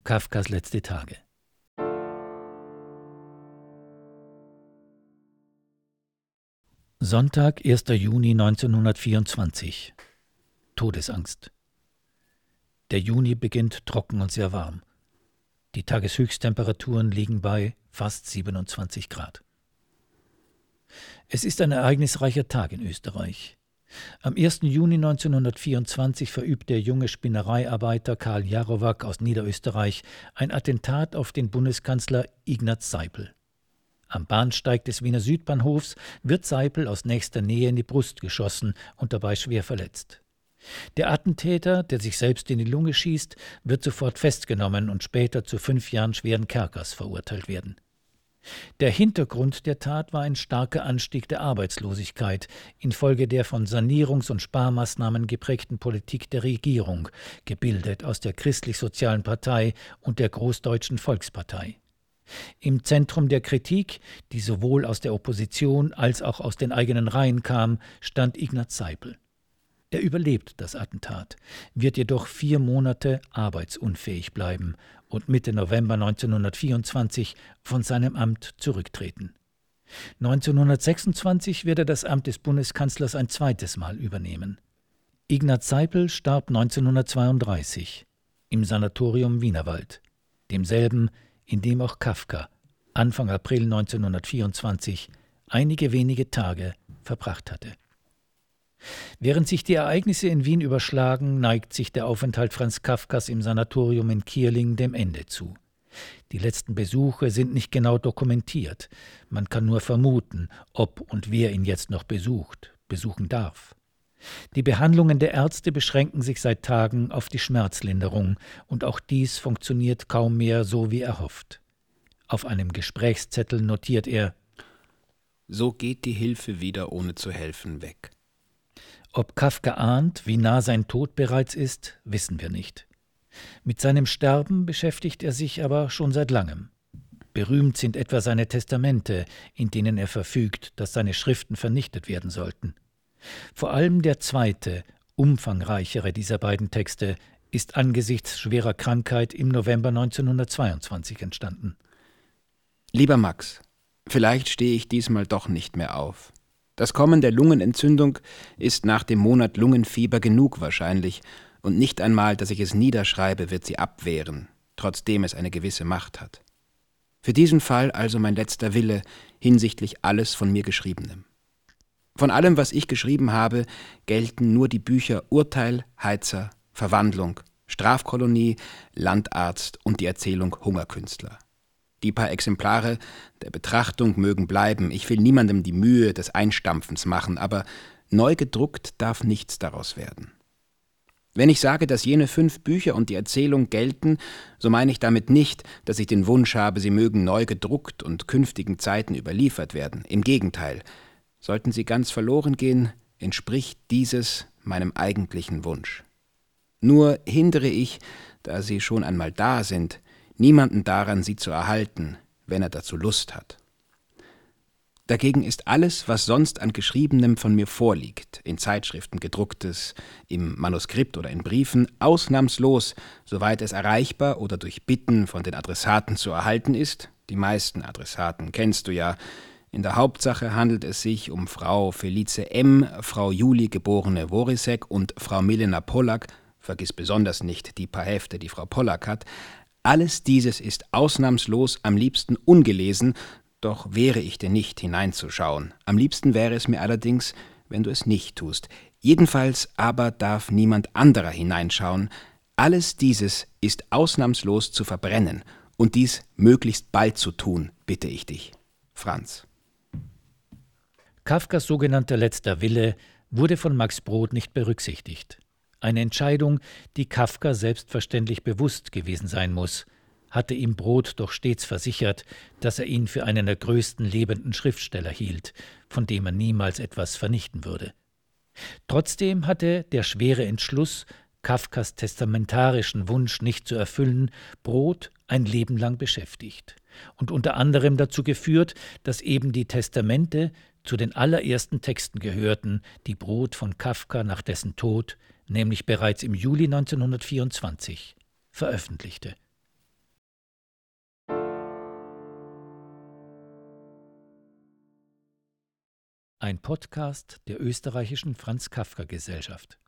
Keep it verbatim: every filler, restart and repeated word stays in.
Kafkas letzte Tage. Sonntag, erster Juni neunzehnhundertvierundzwanzig. Todesangst. Der Juni beginnt trocken und sehr warm. Die Tageshöchsttemperaturen liegen bei fast siebenundzwanzig Grad. Es ist ein ereignisreicher Tag in Österreich. Am ersten Juni neunzehnhundertvierundzwanzig verübt der junge Spinnereiarbeiter Karl Jarowak aus Niederösterreich ein Attentat auf den Bundeskanzler Ignaz Seipel. Am Bahnsteig des Wiener Südbahnhofs wird Seipel aus nächster Nähe in die Brust geschossen und dabei schwer verletzt. Der Attentäter, der sich selbst in die Lunge schießt, wird sofort festgenommen und später zu fünf Jahren schweren Kerkers verurteilt werden. Der Hintergrund der Tat war ein starker Anstieg der Arbeitslosigkeit infolge der von Sanierungs- und Sparmaßnahmen geprägten Politik der Regierung, gebildet aus der Christlich-Sozialen Partei und der Großdeutschen Volkspartei. Im Zentrum der Kritik, die sowohl aus der Opposition als auch aus den eigenen Reihen kam, stand Ignaz Seipel. Er überlebt das Attentat, wird jedoch vier Monate arbeitsunfähig bleiben und Mitte November neunzehnhundertvierundzwanzig von seinem Amt zurücktreten. neunzehnhundertsechsundzwanzig wird er das Amt des Bundeskanzlers ein zweites Mal übernehmen. Ignaz Seipel starb neunzehnhundertzweiunddreißig im Sanatorium Wienerwald, demselben, in dem auch Kafka Anfang April neunzehnhundertvierundzwanzig einige wenige Tage verbracht hatte. Während sich die Ereignisse in Wien überschlagen, neigt sich der Aufenthalt Franz Kafkas im Sanatorium in Kierling dem Ende zu. Die letzten Besuche sind nicht genau dokumentiert. Man kann nur vermuten, ob und wer ihn jetzt noch besucht, besuchen darf. Die Behandlungen der Ärzte beschränken sich seit Tagen auf die Schmerzlinderung, und auch dies funktioniert kaum mehr so, wie er hofft. Auf einem Gesprächszettel notiert er: So geht die Hilfe wieder ohne zu helfen weg. Ob Kafka ahnt, wie nah sein Tod bereits ist, wissen wir nicht. Mit seinem Sterben beschäftigt er sich aber schon seit langem. Berühmt sind etwa seine Testamente, in denen er verfügt, dass seine Schriften vernichtet werden sollten. Vor allem der zweite, umfangreichere dieser beiden Texte ist angesichts schwerer Krankheit im November neunzehnhundertzweiundzwanzig entstanden. Lieber Max, vielleicht stehe ich diesmal doch nicht mehr auf. Das Kommen der Lungenentzündung ist nach dem Monat Lungenfieber genug wahrscheinlich, und nicht einmal, dass ich es niederschreibe, wird sie abwehren, trotzdem es eine gewisse Macht hat. Für diesen Fall also mein letzter Wille hinsichtlich alles von mir Geschriebenem. Von allem, was ich geschrieben habe, gelten nur die Bücher Urteil, Heizer, Verwandlung, Strafkolonie, Landarzt und die Erzählung Hungerkünstler. Die paar Exemplare der Betrachtung mögen bleiben. Ich will niemandem die Mühe des Einstampfens machen, aber neu gedruckt darf nichts daraus werden. Wenn ich sage, dass jene fünf Bücher und die Erzählung gelten, so meine ich damit nicht, dass ich den Wunsch habe, sie mögen neu gedruckt und künftigen Zeiten überliefert werden. Im Gegenteil, sollten sie ganz verloren gehen, entspricht dieses meinem eigentlichen Wunsch. Nur hindere ich, da sie schon einmal da sind, niemanden daran, sie zu erhalten, wenn er dazu Lust hat. Dagegen ist alles, was sonst an Geschriebenem von mir vorliegt, in Zeitschriften gedrucktes, im Manuskript oder in Briefen, ausnahmslos, soweit es erreichbar oder durch Bitten von den Adressaten zu erhalten ist. Die meisten Adressaten kennst du ja. In der Hauptsache handelt es sich um Frau Felice M., Frau Julie geborene Worisek und Frau Milena Pollack, vergiss besonders nicht die paar Hefte, die Frau Pollack hat. Alles dieses ist ausnahmslos am liebsten ungelesen, doch wehre ich dir nicht, hineinzuschauen. Am liebsten wäre es mir allerdings, wenn du es nicht tust. Jedenfalls aber darf niemand anderer hineinschauen. Alles dieses ist ausnahmslos zu verbrennen, und dies möglichst bald zu tun, bitte ich dich. Franz. Kafkas sogenannter letzter Wille wurde von Max Brod nicht berücksichtigt. Eine Entscheidung, die Kafka selbstverständlich bewusst gewesen sein muss, hatte ihm Brod doch stets versichert, dass er ihn für einen der größten lebenden Schriftsteller hielt, von dem er niemals etwas vernichten würde. Trotzdem hatte der schwere Entschluss, Kafkas testamentarischen Wunsch nicht zu erfüllen, Brod ein Leben lang beschäftigt und unter anderem dazu geführt, dass eben die Testamente zu den allerersten Texten gehörten, die Brod von Kafka nach dessen Tod, nämlich bereits im Juli neunzehnhundertvierundzwanzig, veröffentlichte. Ein Podcast der österreichischen Franz Kafka Gesellschaft.